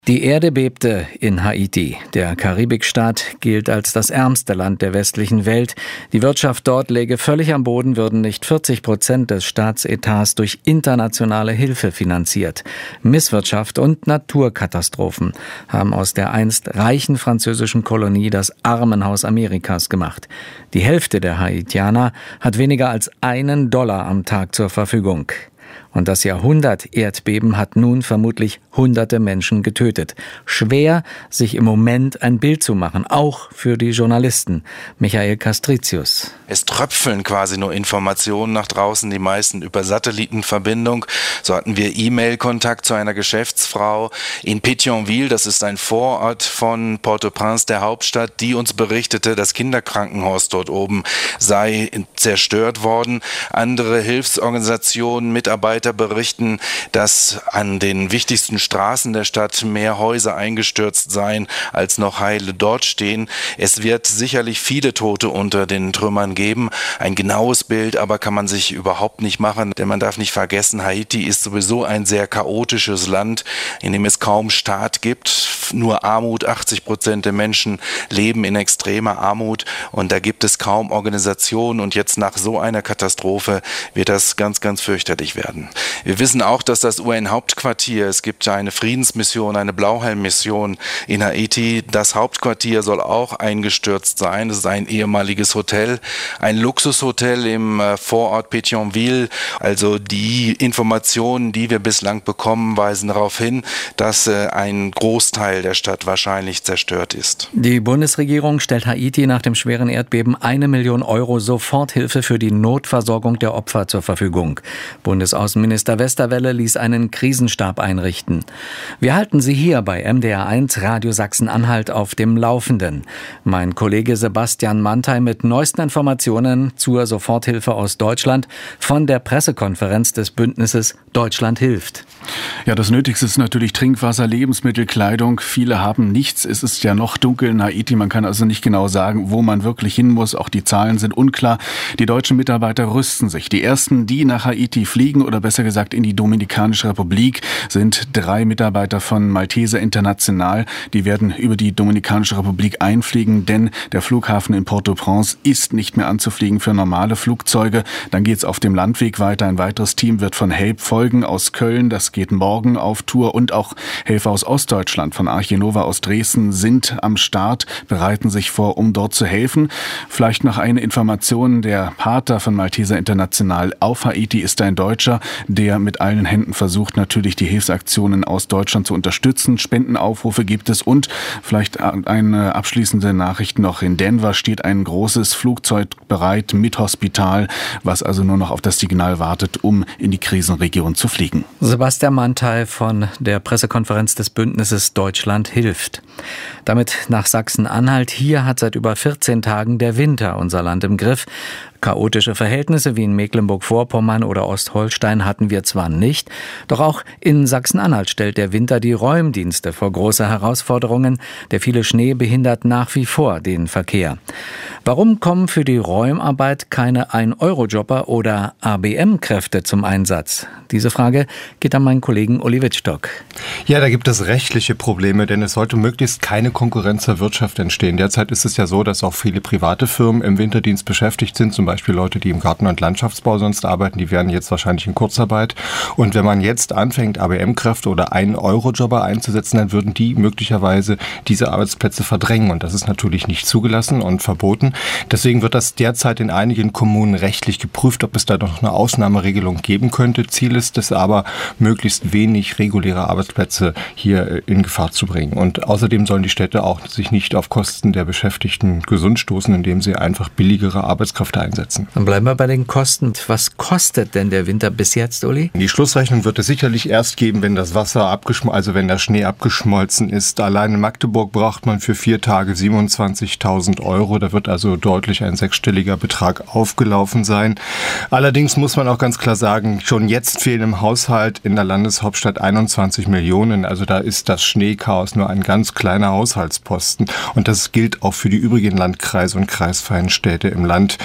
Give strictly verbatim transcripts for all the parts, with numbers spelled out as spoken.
Die Erde bebte in Haiti. Der Karibikstaat gilt als das ärmste Land der westlichen Welt. Die Wirtschaft dort läge völlig am Boden, würden nicht vierzig Prozent des Staatsetats durch internationale Hilfe finanziert. Misswirtschaft und Naturkatastrophen haben aus der einst reichen französischen Kolonie das Armenhaus Amerikas gemacht. Die Hälfte der Haitianer hat weniger als einen Dollar am Tag zur Verfügung. Und das Jahrhundert-Erdbeben hat nun vermutlich hunderte Menschen getötet. Schwer, sich im Moment ein Bild zu machen, auch für die Journalisten. Michael Castricius. Es tröpfeln quasi nur Informationen nach draußen, die meisten über Satellitenverbindung. So hatten wir E-Mail-Kontakt zu einer Geschäftsfrau in Pétionville, das ist ein Vorort von Port-au-Prince, der Hauptstadt, die uns berichtete, das Kinderkrankenhaus dort oben sei zerstört worden. Andere Hilfsorganisationen, Mitarbeiter berichten, dass an den wichtigsten Straßen der Stadt mehr Häuser eingestürzt seien, als noch heile dort stehen. Es wird sicherlich viele Tote unter den Trümmern geben. Ein genaues Bild aber kann man sich überhaupt nicht machen, denn man darf nicht vergessen, Haiti ist sowieso ein sehr chaotisches Land, in dem es kaum Staat gibt. Nur Armut, achtzig Prozent der Menschen leben in extremer Armut und da gibt es kaum Organisationen und jetzt nach so einer Katastrophe wird das ganz, ganz fürchterlich werden. Wir wissen auch, dass das U N-Hauptquartier, es gibt eine Friedensmission, eine Blauhelm-Mission in Haiti, das Hauptquartier soll auch eingestürzt sein. Das ist ein ehemaliges Hotel, ein Luxushotel im Vorort Pétionville. Also die Informationen, die wir bislang bekommen, weisen darauf hin, dass ein Großteil der Stadt wahrscheinlich zerstört ist. Die Bundesregierung stellt Haiti nach dem schweren Erdbeben eine Million Euro Soforthilfe für die Notversorgung der Opfer zur Verfügung. Bundesaußenminister Westerwelle ließ einen Krisenstab einrichten. Wir halten Sie hier bei M D R eins Radio Sachsen-Anhalt auf dem Laufenden. Mein Kollege Sebastian Mantei mit neuesten Informationen zur Soforthilfe aus Deutschland von der Pressekonferenz des Bündnisses Deutschland hilft. Ja, das Nötigste ist natürlich Trinkwasser, Lebensmittel, Kleidung. Viele haben nichts. Es ist ja noch dunkel in Haiti. Man kann also nicht genau sagen, wo man wirklich hin muss. Auch die Zahlen sind unklar. Die deutschen Mitarbeiter rüsten sich. Die ersten, die nach Haiti fliegen oder besser gesagt in die Dominikanische Republik, sind drei Mitarbeiter von Malteser International. Die werden über die Dominikanische Republik einfliegen, denn der Flughafen in Port-au-Prince ist nicht mehr anzufliegen für normale Flugzeuge. Dann geht es auf dem Landweg weiter. Ein weiteres Team wird von Help folgen aus Köln. Das geht morgen auf Tour und auch Helfer aus Ostdeutschland von Arche Nova aus Dresden sind am Start, bereiten sich vor, um dort zu helfen. Vielleicht noch eine Information. Der Pater von Malteser International auf Haiti ist ein Deutscher, der mit allen Händen versucht, natürlich die Hilfsaktionen aus Deutschland zu unterstützen. Spendenaufrufe gibt es und vielleicht eine abschließende Nachricht noch. In Denver steht ein großes Flugzeug bereit mit Hospital, was also nur noch auf das Signal wartet, um in die Krisenregion zu fliegen. Sebastian Mantei von der Pressekonferenz des Bündnisses Deutschland hilft. Damit nach Sachsen-Anhalt. Hier hat seit über vierzehn Tagen der Winter unser Land im Griff. Chaotische Verhältnisse wie in Mecklenburg-Vorpommern oder Ostholstein hatten wir zwar nicht, doch auch in Sachsen-Anhalt stellt der Winter die Räumdienste vor große Herausforderungen. Der viele Schnee behindert nach wie vor den Verkehr. Warum kommen für die Räumarbeit keine ein Euro Jobber oder A B M-Kräfte zum Einsatz? Diese Frage geht an meinen Kollegen Uli Wittstock. Ja, da gibt es rechtliche Probleme, denn es sollte möglichst keine Konkurrenz zur Wirtschaft entstehen. Derzeit ist es ja so, dass auch viele private Firmen im Winterdienst beschäftigt sind, zum Beispiel Leute, die im Garten- und Landschaftsbau sonst arbeiten, die wären jetzt wahrscheinlich in Kurzarbeit. Und wenn man jetzt anfängt, A B M-Kräfte oder ein Euro Jobber einzusetzen, dann würden die möglicherweise diese Arbeitsplätze verdrängen. Und das ist natürlich nicht zugelassen und verboten. Deswegen wird das derzeit in einigen Kommunen rechtlich geprüft, ob es da noch eine Ausnahmeregelung geben könnte. Ziel ist es aber, möglichst wenig reguläre Arbeitsplätze hier in Gefahr zu bringen. Und außerdem sollen die Städte auch sich nicht auf Kosten der Beschäftigten gesund stoßen, indem sie einfach billigere Arbeitskräfte einsetzen. Dann bleiben wir bei den Kosten. Was kostet denn der Winter bis jetzt, Uli? Die Schlussrechnung wird es sicherlich erst geben, wenn das Wasser abgeschmolzen, also wenn der Schnee abgeschmolzen ist. Allein in Magdeburg braucht man für vier Tage siebenundzwanzigtausend Euro. Da wird also deutlich ein sechsstelliger Betrag aufgelaufen sein. Allerdings muss man auch ganz klar sagen, schon jetzt fehlen im Haushalt in der Landeshauptstadt einundzwanzig Millionen. Also da ist das Schneechaos nur ein ganz kleiner Haushaltsposten. Und das gilt auch für die übrigen Landkreise und kreisfreien Städte im Land. Das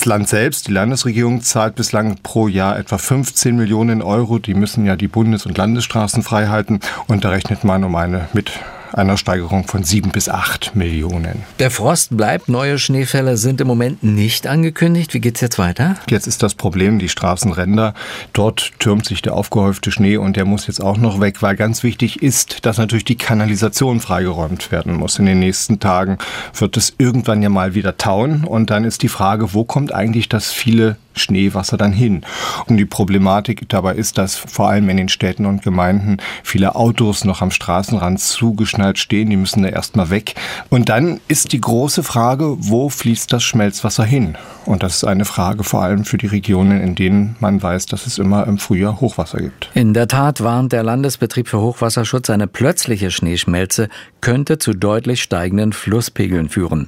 Das Land selbst, die Landesregierung, zahlt bislang pro Jahr etwa fünfzehn Millionen Euro. Die müssen ja die Bundes- und Landesstraßen frei halten. Und da rechnet man um eine mit einer Steigerung von sieben bis acht Millionen. Der Frost bleibt, neue Schneefälle sind im Moment nicht angekündigt. Wie geht's jetzt weiter? Jetzt ist das Problem, die Straßenränder, dort türmt sich der aufgehäufte Schnee und der muss jetzt auch noch weg, weil ganz wichtig ist, dass natürlich die Kanalisation freigeräumt werden muss. In den nächsten Tagen wird es irgendwann ja mal wieder tauen und dann ist die Frage, wo kommt eigentlich das viele Schneewasser dann hin? Und die Problematik dabei ist, dass vor allem in den Städten und Gemeinden viele Autos noch am Straßenrand zugeschnallt stehen, die müssen da erstmal weg. Und dann ist die große Frage, wo fließt das Schmelzwasser hin? Und das ist eine Frage vor allem für die Regionen, in denen man weiß, dass es immer im Frühjahr Hochwasser gibt. In der Tat warnt der Landesbetrieb für Hochwasserschutz, eine plötzliche Schneeschmelze könnte zu deutlich steigenden Flusspegeln führen.